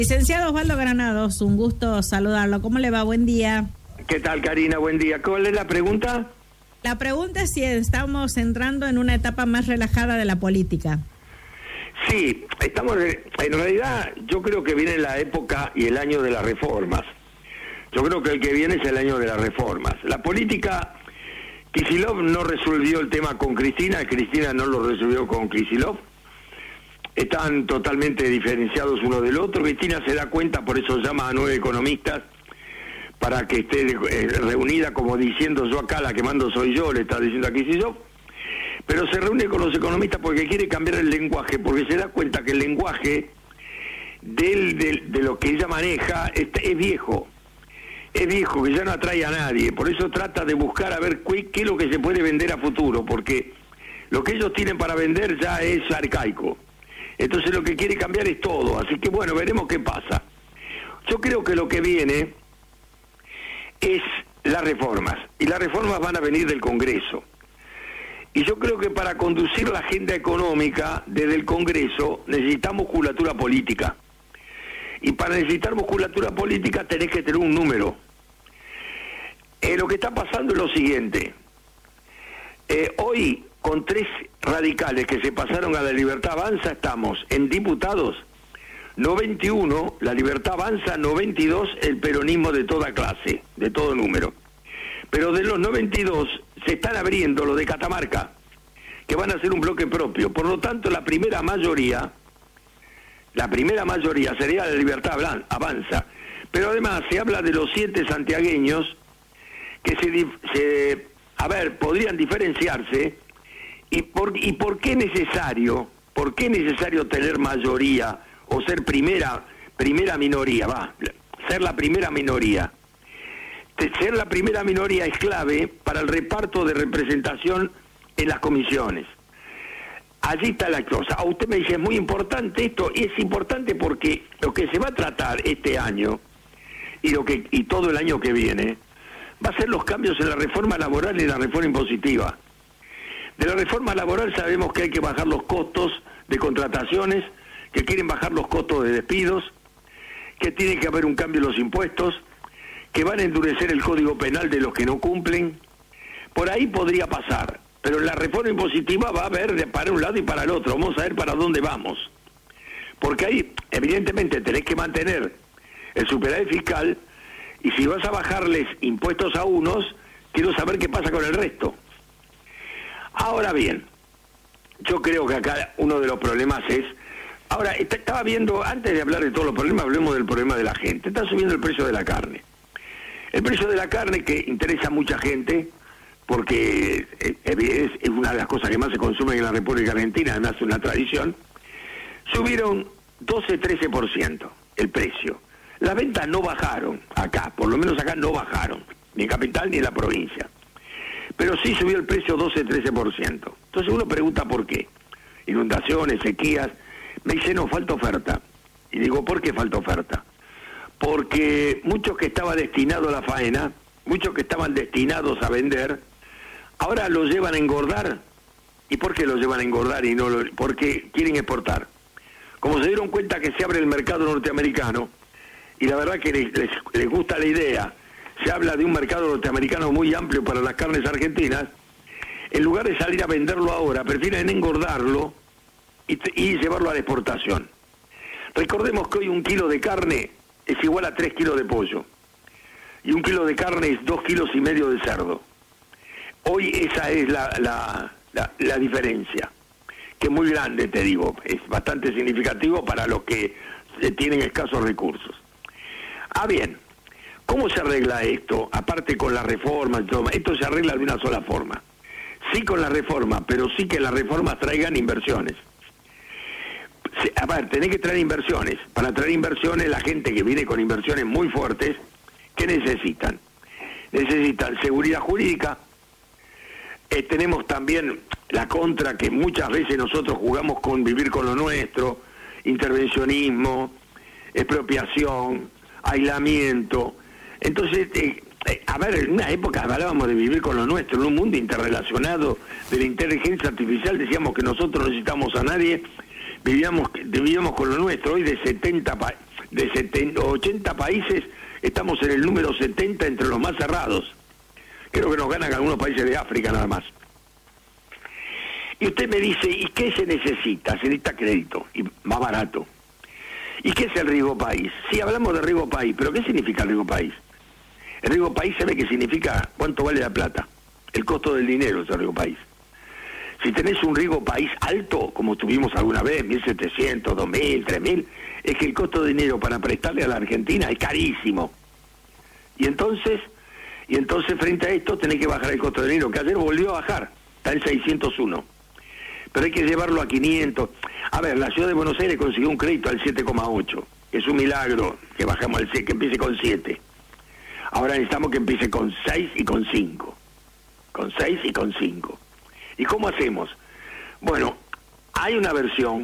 Licenciado Osvaldo Granados, un gusto saludarlo. ¿Cómo le va? Buen día. ¿Qué tal, Karina? Buen día. ¿Cuál es la pregunta? La pregunta es si estamos entrando en una etapa más relajada de la política. Sí, en realidad yo creo que viene la época y el año de las reformas. Yo creo que el que viene es el año de las reformas. La política, Kicillof no resolvió el tema con Cristina no lo resolvió con Kicillof. Están totalmente diferenciados uno del otro. Cristina se da cuenta, por eso llama a 9 economistas para que esté reunida, como diciendo yo acá, la que mando soy yo, le está diciendo a Kicillof. Pero se reúne con los economistas porque quiere cambiar el lenguaje, porque se da cuenta que el lenguaje de lo que ella maneja es viejo. Es viejo, que ya no atrae a nadie. Por eso trata de buscar a ver qué es lo que se puede vender a futuro, porque lo que ellos tienen para vender ya es arcaico. Entonces lo que quiere cambiar es todo. Así que bueno, veremos qué pasa. Yo creo que lo que viene es las reformas. Y las reformas van a venir del Congreso. Y yo creo que para conducir la agenda económica desde el Congreso necesitamos musculatura política. Y para necesitar musculatura política tenés que tener un número. Lo que está pasando es lo siguiente. Hoy, con 3 radicales que se pasaron a la Libertad Avanza, estamos en diputados 91, la Libertad Avanza, 92, el peronismo de toda clase, de todo número. Pero de los 92 se están abriendo los de Catamarca, que van a ser un bloque propio. Por lo tanto, la primera mayoría sería la Libertad Avanza. Pero además se habla de los 7 santiagueños que podrían diferenciarse. ¿Y por qué es necesario tener mayoría o ser primera minoría? Ser la primera minoría. Ser la primera minoría es clave para el reparto de representación en las comisiones. Allí está la cosa. Usted me dice, es muy importante esto, y es importante porque lo que se va a tratar este año y todo el año que viene va a ser los cambios en la reforma laboral y la reforma impositiva. De la reforma laboral sabemos que hay que bajar los costos de contrataciones, que quieren bajar los costos de despidos, que tiene que haber un cambio en los impuestos, que van a endurecer el Código Penal de los que no cumplen. Por ahí podría pasar, pero en la reforma impositiva va a haber para un lado y para el otro. Vamos a ver para dónde vamos. Porque ahí, evidentemente, tenés que mantener el superávit fiscal, y si vas a bajarles impuestos a unos, quiero saber qué pasa con el resto. Ahora bien, yo creo que acá uno de los problemas es... Ahora, estaba viendo, antes de hablar de todos los problemas, hablemos del problema de la gente. Está subiendo el precio de la carne. El precio de la carne, que interesa a mucha gente, porque es una de las cosas que más se consumen en la República Argentina, además es una tradición, subieron 12-13% el precio. Las ventas no bajaron acá, por lo menos acá no bajaron, ni en Capital ni en la provincia. Pero sí subió el precio 12-13%. Entonces uno pregunta por qué. Inundaciones, sequías. Me dice, no, falta oferta. Y digo, ¿por qué falta oferta? Porque muchos que estaban destinados a la faena, muchos que estaban destinados a vender, ahora los llevan a engordar. ¿Y por qué los llevan a engordar? Porque quieren exportar. Como se dieron cuenta que se abre el mercado norteamericano, y la verdad que les gusta la idea, se habla de un mercado norteamericano muy amplio para las carnes argentinas, en lugar de salir a venderlo ahora, prefieren engordarlo y llevarlo a la exportación. Recordemos que hoy 1 kilo de carne es igual a 3 kilos de pollo, y 1 kilo de carne es 2,5 kilos de cerdo. Hoy esa es la diferencia, que es muy grande, te digo, es bastante significativo para los que tienen escasos recursos. Bien, ¿cómo se arregla esto? Aparte con la reforma, esto se arregla de una sola forma. Sí con la reforma, pero sí que las reformas traigan inversiones. Tenés que traer inversiones. Para traer inversiones, la gente que viene con inversiones muy fuertes, ¿qué necesitan? Necesitan seguridad jurídica. Tenemos también la contra que muchas veces nosotros jugamos con vivir con lo nuestro, intervencionismo, expropiación, aislamiento. Entonces, en una época hablábamos de vivir con lo nuestro, en un mundo interrelacionado de la inteligencia artificial, decíamos que nosotros no necesitamos a nadie, vivíamos con lo nuestro. Hoy de de 80 países, estamos en el número 70 entre los más cerrados. Creo que nos ganan algunos países de África nada más. Y usted me dice, ¿y qué se necesita? Se necesita crédito, y más barato. ¿Y qué es el riesgo país? Sí, hablamos de riesgo país, pero ¿qué significa el riesgo país? El riesgo país se ve que significa cuánto vale la plata. El costo del dinero es el riesgo país. Si tenés un riesgo país alto, como tuvimos alguna vez, 1.700, 2.000, 3.000, es que el costo de dinero para prestarle a la Argentina es carísimo. Y entonces frente a esto tenés que bajar el costo de dinero, que ayer volvió a bajar, está en 601. Pero hay que llevarlo a 500. A ver, la ciudad de Buenos Aires consiguió un crédito al 7,8. Es un milagro que bajamos al 6, que empiece con 7. Ahora necesitamos que empiece con 6 y con 5. Con 6 y con 5. ¿Y cómo hacemos? Bueno, hay una versión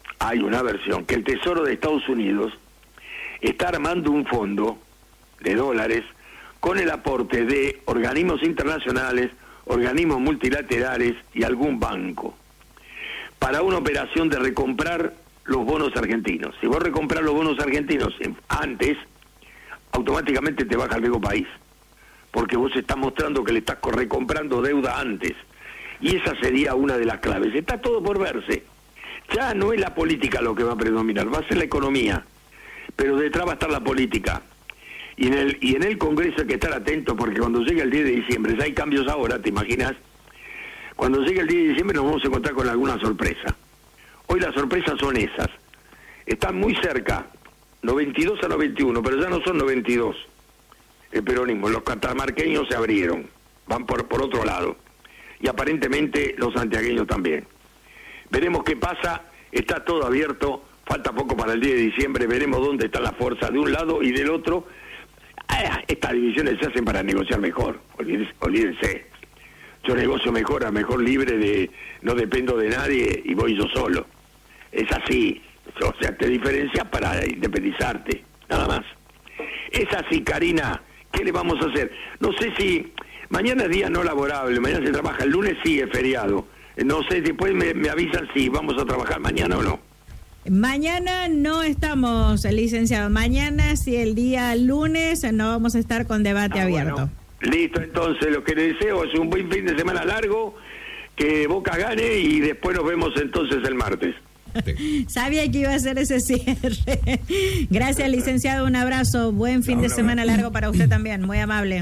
que el Tesoro de Estados Unidos está armando un fondo de dólares con el aporte de organismos internacionales, organismos multilaterales y algún banco, para una operación de recomprar los bonos argentinos. Si vos recompras los bonos argentinos antes, automáticamente te baja el riesgo país, porque vos estás mostrando que le estás recomprando deuda antes, y esa sería una de las claves. Está todo por verse. Ya no es la política lo que va a predominar, va a ser la economía, pero detrás va a estar la política. Y en el Congreso hay que estar atento, porque cuando llegue el 10 de diciembre, ya hay cambios ahora, ¿te imaginas? Cuando llegue el 10 de diciembre nos vamos a encontrar con alguna sorpresa. Hoy las sorpresas son esas. Están muy cerca, 92 a 91, pero ya no son 92 el peronismo. Los catamarqueños se abrieron, van por otro lado. Y aparentemente los santiagueños también. Veremos qué pasa, está todo abierto, falta poco para el 10 de diciembre, veremos dónde está la fuerza de un lado y del otro. Estas divisiones se hacen para negociar mejor, olvídense. Yo negocio mejor, mejor libre, no dependo de nadie y voy yo solo. Es así, o sea, te diferencias para independizarte, nada más. Es así, Karina, ¿qué le vamos a hacer? No sé si, mañana es día no laborable, mañana se trabaja, el lunes sí es feriado. No sé, después me avisan si vamos a trabajar mañana o no. Mañana no estamos, licenciado. Mañana, sí, el día lunes, no vamos a estar con debate abierto. Bueno, listo, entonces lo que le deseo es un buen fin de semana largo, que Boca gane y después nos vemos entonces el martes. Sabía que iba a ser ese cierre. Gracias, licenciado, un abrazo. Buen fin de semana largo para usted también, muy amable.